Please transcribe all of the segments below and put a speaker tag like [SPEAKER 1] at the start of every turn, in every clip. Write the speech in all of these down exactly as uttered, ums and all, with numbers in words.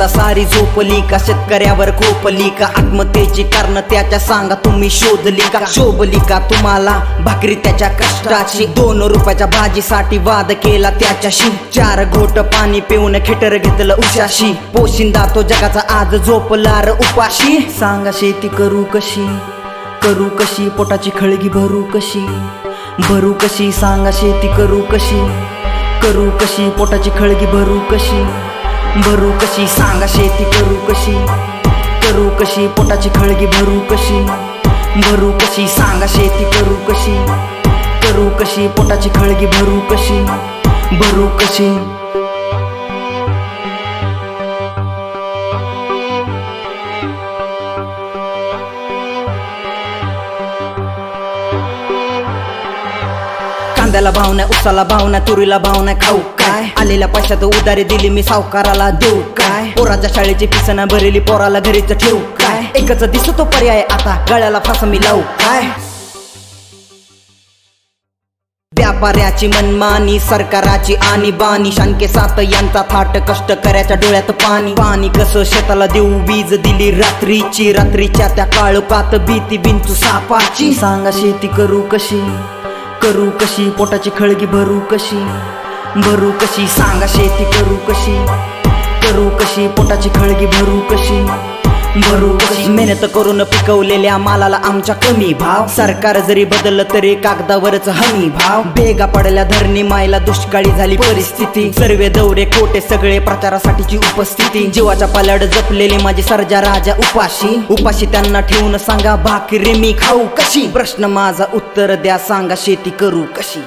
[SPEAKER 1] सारी झोपली का? शेतकऱ्यावर खोपली का? आत्महत्येची कारण त्याच्या सांगा तुम्ही शोधली का? शोभली का तुम्हाला भाकरी त्याच्या कष्टाची? दोन रुपयाच्या भाजीसाठी वाद केला त्याच्याशी. चार घोट पाणी पिऊन खिटर घेतलं उशाशी. पोशिंदा तो जगाचा आज झोपला र उपाशी. सांगा शेती करू कशी, करू कशी, पोटाची खळगी भरू कशी, भरू कशी. सांगा शेती करू कशी, करू कशी, पोटाची खळगी भरू कशी, भरू कशी. सांगा शेती करू कशी, करू कशी, पोटाची खळगी भरू कशी, भरू कशी. सांगा शेती करू कशी, करू कशी, पोटाची खळगी भरू कशी, भरू कशी. कांद्याला भाव नाही, उसाला भाव नाही, तुरीला भाव नाही, खाऊ काय? आलेल्या पैशात उधारी दिली मी सावकाराला देऊ काय? पोराच्या शाळेची फीस नाही भरली, पोराला घरीच ठेवू काय? एकच दिसतो पर्याय आता, गळ्याला फास मी लावू काय? व्यापाऱ्याची मनमानी, सरकाराची आणीबाणी, शानके सात यांचा थाट, कष्ट करायच्या डोळ्यात पाणी. पाणी कसं शेताला देऊ, वीज दिली रात्रीची, रात्रीच्या त्या काळोखात भीती बिंचू सापाची. सांगा शेती करू कशी, करू कशी, पोटाची खळगी भरू कशी, भरू कशी. सांगा शेती करू कशी, करू कशी, पोटाची खळगी भरू कशी, भरू कशी. मेहनत करून पिकवलेल्या मालाला आमच्या कमी भाव, सरकार जरी बदललं तरी कागदावरच हमी भाव. बेगा पडल्या धरणी मायला, दुष्काळी झाली परिस्थिती, सर्वे दौरे खोटे सगळे प्रचारासाठीची उपस्थिती. जीवाच्या पाल्याड जपलेली माझी सर्जा राजा उपाशी, उपाशी त्यांना ठेवून सांगा भाकरी मी खाऊ कशी? प्रश्न माझा उत्तर द्या, सांगा शेती करू कशी.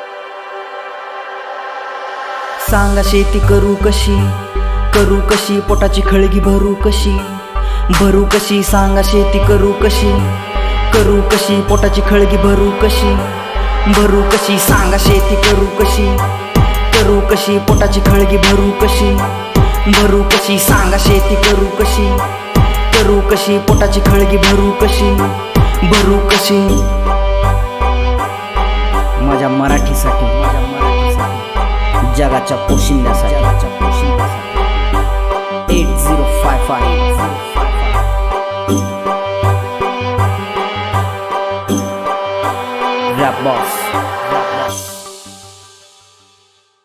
[SPEAKER 1] सांगा शेती करू कशी, करू कशी, पोटाची खळगी भरू कशी, भरू कशी. सांगा शेती करू कशी, करू कशी, पोटाची खळगी भरू कशी, भरू कशी. सांगा शेती करू कशी, करू कशी, पोटाची खळगी भरू कशी, भरू कशी. सांगा शेती करू कशी, करू कशी, पोटाची खळगी भरू कशी, भरू कशी. माझ्या मराठीसाठी, माझ्या मराठीसाठी, जगाच्या पोशिंद्यासाठी, जगाच्या पोशिंद्यासाठी. Eight zero five five Rap Boss.